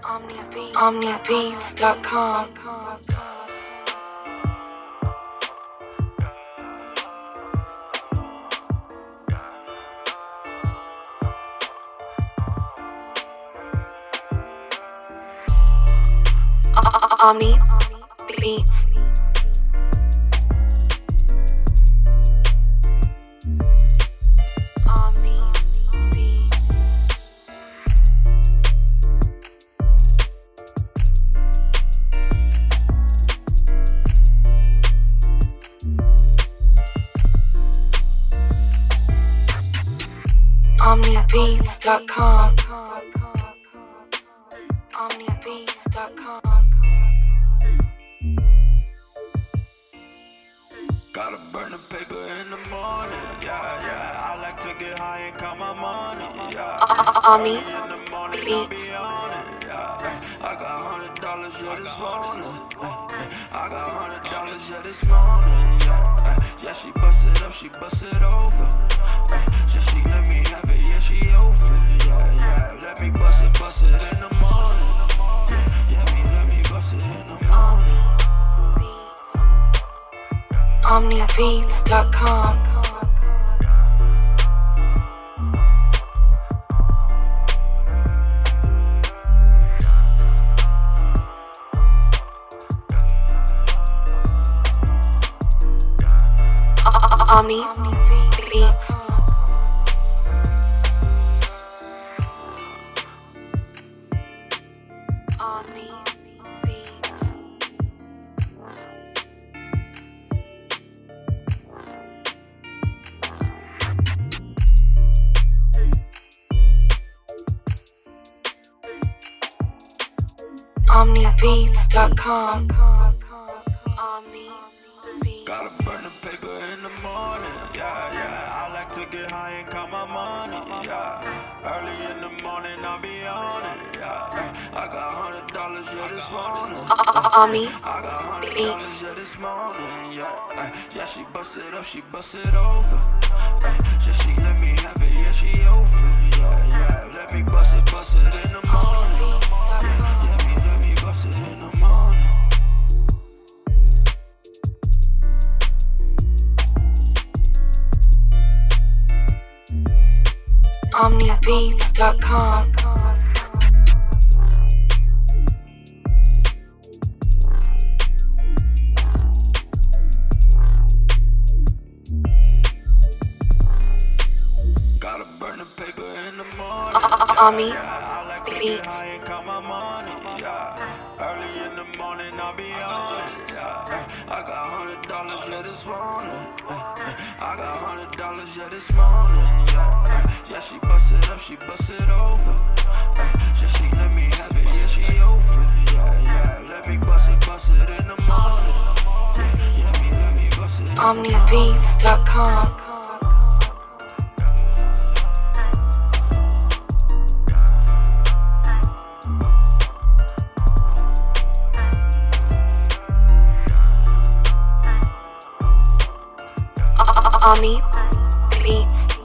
OmniaBeats.com. Omni Beats. Omni Beats. OmniaBeats.com. OmniaBeats.com. Gotta burn the paper in the morning, yeah. I like to get high and count my money, yeah. Omni In the morning, Beats. I'll be on it, yeah. I got $100, yeah, this morning. I got $100, yeah, this morning, yeah. Yeah, she bust it up, she bust it over. Yeah, she let me have it, yeah, she open, yeah. Let me bust it in the morning. Yeah, let me bust it in the morning. OmniaBeats.com. Omni Beats. Omni Beats. OmniaBeats.com. Omni Beats. Gotta burn the paper in the morning, yeah. I like to get high and count my money, yeah. Early in the morning, I'll be on it, yeah. I got $100, yeah, this morning. Omni I got Beats. $100, yeah, this morning, yeah. Yeah, she bust it up, she bust it over. Yeah, she let me have it, yeah, she open, yeah. Let me bust it in the morning. Yeah, let me bust it in the morning. OmniaBeats.com. Gotta burn the paper in the morning. Omni I like to get Beats. high and count my money, yeah. Early in the morning, I'll be on it, yeah. I got $100, yeah, this morning. I got $100, yeah, this morning, yeah. Yeah, she bust it up, she bust it over. Yeah, she let me have it, yeah, she open, yeah. Let me bust it in the morning. Yeah, let me bust it in the morning. OmniaBeats.com. Omni Beats.